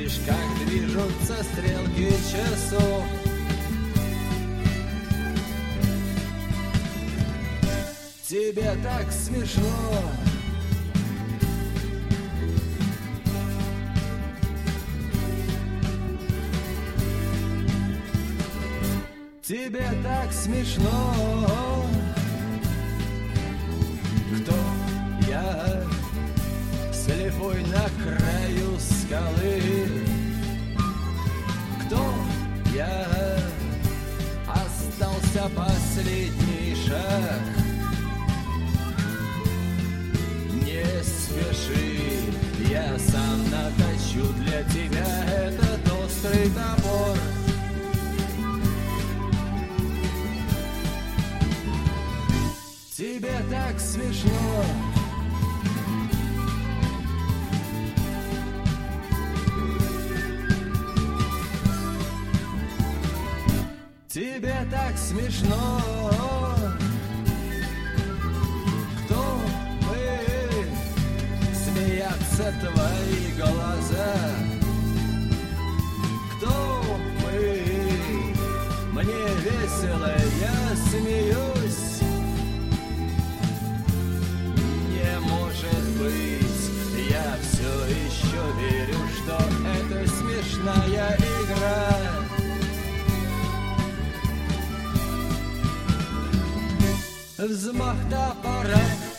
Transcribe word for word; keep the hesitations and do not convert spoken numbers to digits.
смотришь, как движутся стрелки часов. Тебе так смешно. Тебе так смешно. Кто я? Слепой на краю скалы. Кто я? Остался последний шаг. Не спеши, я сам наточу для тебя этот острый топор. Тебе так смешно. Тебе так смешно. Кто мы? Смеятся твои глаза. Кто мы? Мне весело, я смеюсь. Не может быть, я все еще верю, что это смешная игра. Взмах топора.